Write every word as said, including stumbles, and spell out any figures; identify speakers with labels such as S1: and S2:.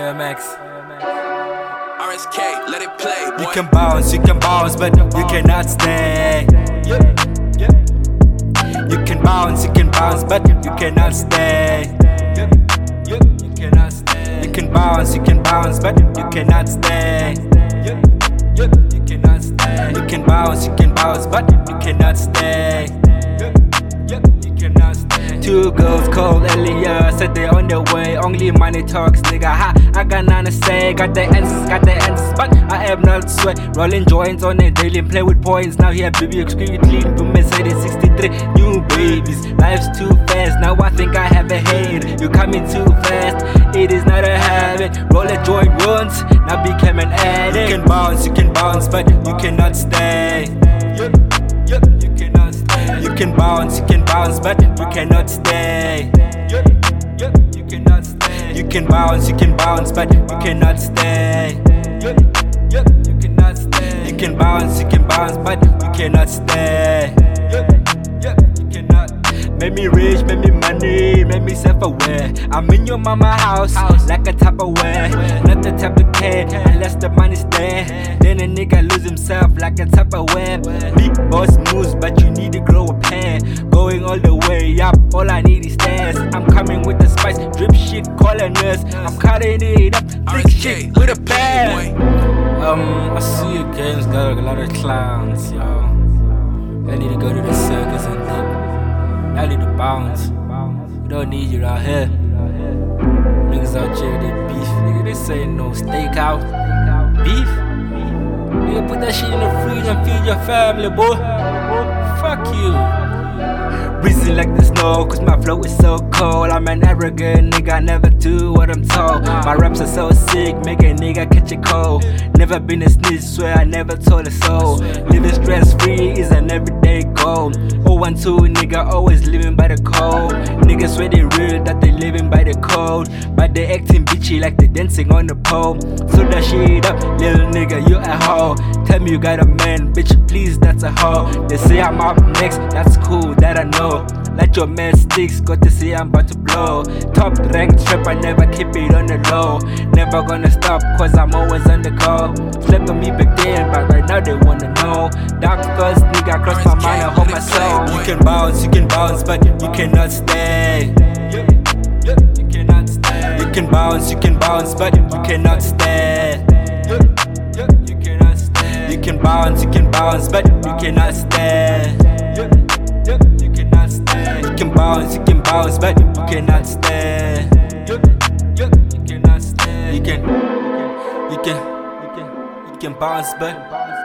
S1: Fire Max.
S2: R S K, let it play, boy.
S1: You can bounce, you can bounce, but you cannot stay. You can bounce, you can bounce, but you cannot stay. You cannot stay. You can bounce, you can bounce, but you cannot stay. You cannot stay. You can bounce, you can bounce, but you cannot stay. You cannot stay. Two girls called earlier, said they on their way. Only money talks, nigga. Ha, I got nothing to say. Got the answers, got the answers, but I am not sweat. Rolling joints on a daily, play with points. Now here, baby, extremely clean. Do Mercedes sixty-three, new babies. Life's too fast. Now I think I have a head. You coming too fast. It is not a habit. Roll a joint once, now became an addict. You can bounce, you can bounce, but you cannot stay. You cannot stay. You can bounce, you can bounce, but you cannot stay. You cannot stay. You can bounce, you can bounce, but you cannot stay. You cannot stay. You can bounce, you can bounce, but you cannot stay. You cannot. Make me rich, make me money, make me self-aware. I'm in your mama house, like a Tupperware. Not the type of kid, unless the money's there. Then a nigga lose himself like a Tupperware. Big boss moves, but you need to grow a pair. Going all the way up, all I need is stairs. I'm coming with the spice, drip shit, call a nurse. I'm cutting it up, big shit with a bag. Um, I see your games got a lot of clowns, yo. I need to go to the circus and dip. I need to bounce. We don't need you out here. Niggas out here, they beef. Nigga, this ain't no steakout. Beef? Nigga, put that shit in the fridge and feed your family, boy. Fuck you. Breezy like the snow, cause my flow is so cold. I'm an arrogant nigga, I never do what I'm told. My raps are so sick, make a nigga catch a cold. Never been a snitch, swear I never told a soul. Living stress free is an everyday goal. oh one two nigga, always living by the code. Niggas swear they real, that they living by the code. But they acting bitchy like they dancing on the pole. So that shit up, little nigga, you a hoe. Tell me you got a man, bitch, please, that's a hoe. They say I'm up next, that's cool, that I know. Let your man sticks, got to see I'm about to blow. Top rank trap, I never keep it on the low. Never gonna stop, cause I'm always on the go. Slept on me back then, but right now they wanna know. Dark first nigga, cross my mind and hold my soul. You can bounce, you can bounce, but you cannot stay. You cannot stay. You can bounce, you can bounce, but you cannot stay. You cannot stay. You can bounce, you can bounce, but you cannot stay. You cannot stay. You can bounce, you can bounce, but you cannot stay. You cannot stay. You can, you can, you can, you can bounce, but